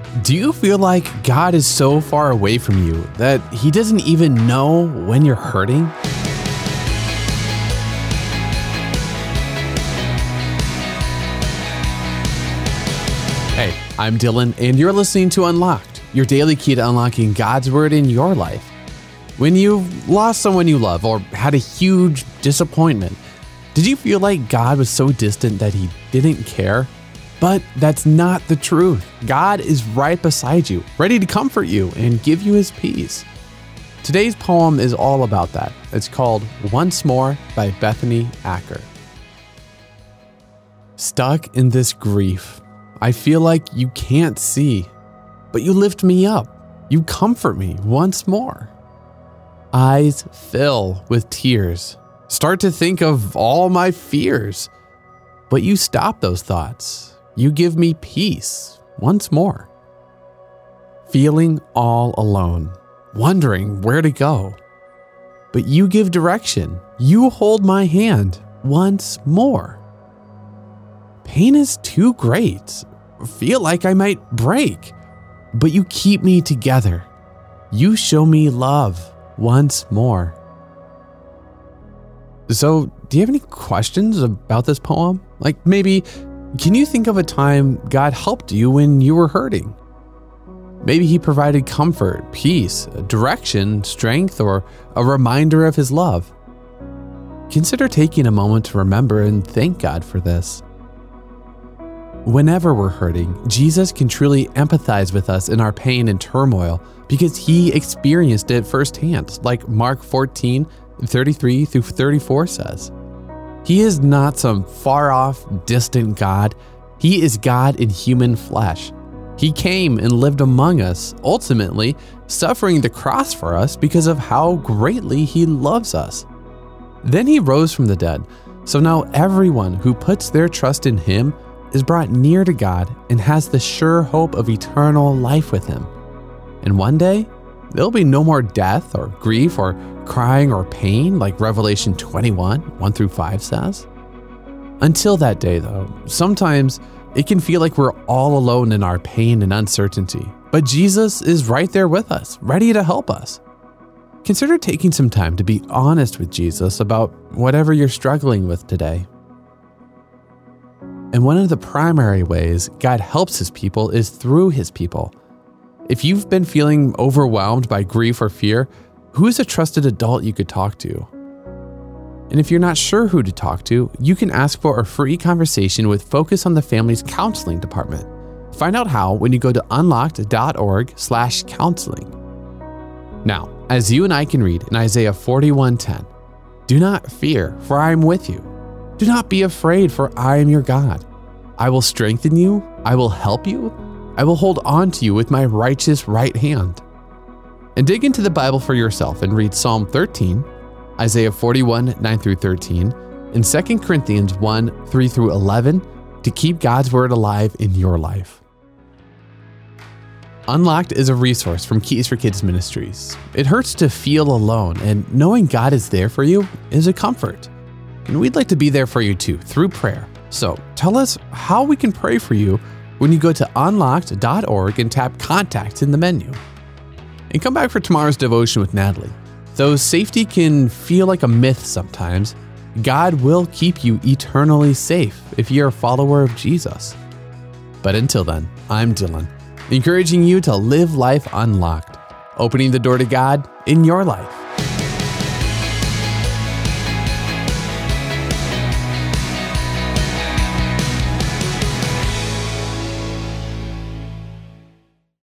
Do you feel like God is so far away from you that He doesn't even know when you're hurting? Hey, I'm Dylan, and you're listening to Unlocked, your daily key to unlocking God's Word in your life. When you've lost someone you love or had a huge disappointment, did you feel like God was so distant that He didn't care? But that's not the truth. God is right beside you, ready to comfort you and give you His peace. Today's poem is all about that. It's called Once More by Bethany Acker. Stuck in this grief, I feel like you can't see, but you lift me up. You comfort me once more. Eyes fill with tears. Start to think of all my fears, but you stop those thoughts. You give me peace once more. Feeling all alone, wondering where to go, but you give direction. You hold my hand once more. Pain is too great. Feel like I might break, but you keep me together. You show me love once more. So, do you have any questions about this poem? Like maybe, can you think of a time God helped you when you were hurting? Maybe He provided comfort, peace, direction, strength, or a reminder of His love. Consider taking a moment to remember and thank God for this. Whenever we're hurting, Jesus can truly empathize with us in our pain and turmoil because He experienced it firsthand, like Mark 14:33-34 says. He is not some far-off, distant God. He is God in human flesh. He came and lived among us, ultimately suffering the cross for us because of how greatly He loves us. Then He rose from the dead, so now everyone who puts their trust in Him is brought near to God and has the sure hope of eternal life with Him. And one day, there'll be no more death or grief or crying or pain like Revelation 21:1-5 says. Until that day though, sometimes it can feel like we're all alone in our pain and uncertainty, but Jesus is right there with us, ready to help us. Consider taking some time to be honest with Jesus about whatever you're struggling with today. And one of the primary ways God helps His people is through His people. If you've been feeling overwhelmed by grief or fear, who's a trusted adult you could talk to? And if you're not sure who to talk to, you can ask for a free conversation with Focus on the Family's counseling department. Find out how when you go to unlocked.org/counseling. Now, as you and I can read in Isaiah 41:10, do not fear, for I am with you. Do not be afraid, for I am your God. I will strengthen you. I will help you. I will hold on to you with my righteous right hand. And dig into the Bible for yourself and read Psalm 13, Isaiah 41:9-13, and 2 Corinthians 1:3-11 to keep God's Word alive in your life. Unlocked is a resource from Keys for Kids Ministries. It hurts to feel alone, and knowing God is there for you is a comfort. And we'd like to be there for you too, through prayer. So tell us how we can pray for you when you go to unlocked.org and tap Contact in the menu. And come back for tomorrow's devotion with Natalie. Though safety can feel like a myth sometimes, God will keep you eternally safe if you're a follower of Jesus. But until then, I'm Dylan, encouraging you to live life unlocked, opening the door to God in your life.